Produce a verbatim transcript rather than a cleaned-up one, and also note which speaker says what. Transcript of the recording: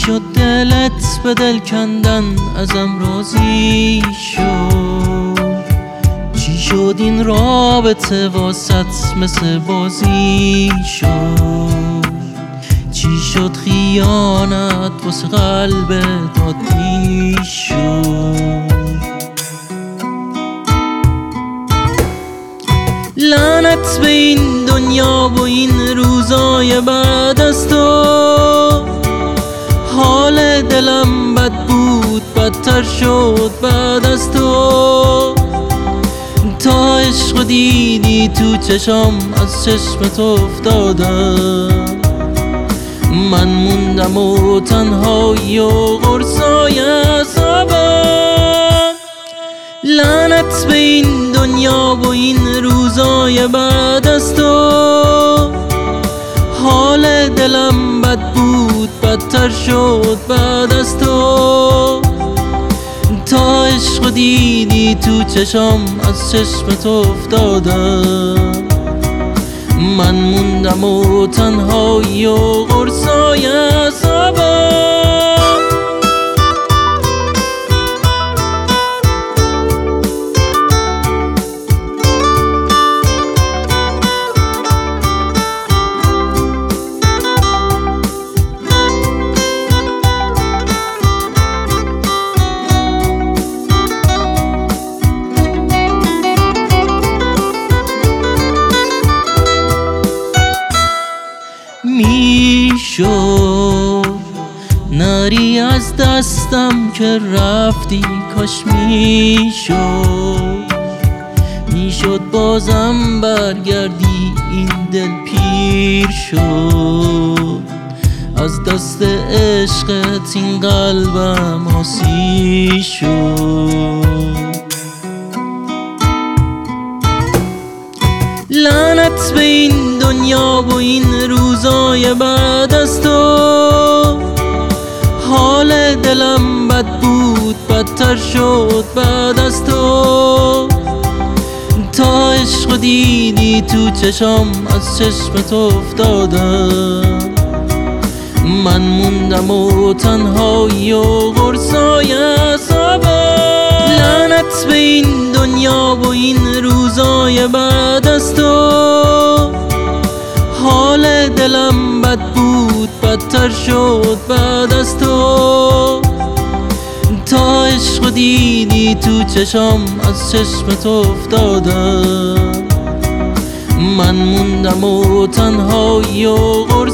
Speaker 1: شد دلت به دل کندن ازم راضی شد؟ چی شد این رابطه واسط مثل بازی شد؟ چی شد خیانت واسه قلبت عادی شد؟ لعنت به این دنیا و این روزای بعد از تو. حال دلم بد بود بدتر شد بعد از تو. تا عشق دیدی تو چشم از چشمت افتادم. من موندم و تنهایی و قرصای عذابم. لعنت به این دنیا و این روزای بعد از تو. حال دلم بد بود بدتر شد بعد از تو. تا عشق دیدی تو چشم از چشمت افتادم. من موندم و تنهایی و قرصای عذابم. میشد نری از دستم که رفتی، کاش میشد میشد بازم برگردی. این دل پیر شد از دست عشقت، این قلبم آسی شد. لعنت به این دنیا و این روزای بعد از تو. حال دلم بد بود بدتر شد بعد از تو. تا عشق دیدی تو چشم از چشمت افتادم. من موندم و تنهایی و قرصای عذابم. لعنت به این دنیا و این روزای بعد از تو. حال دلم بد بود بدتر شد بعد از تو. تا عشق دیدی تو چشم از چشمت افتادم. من موندم و تنهایی و قرص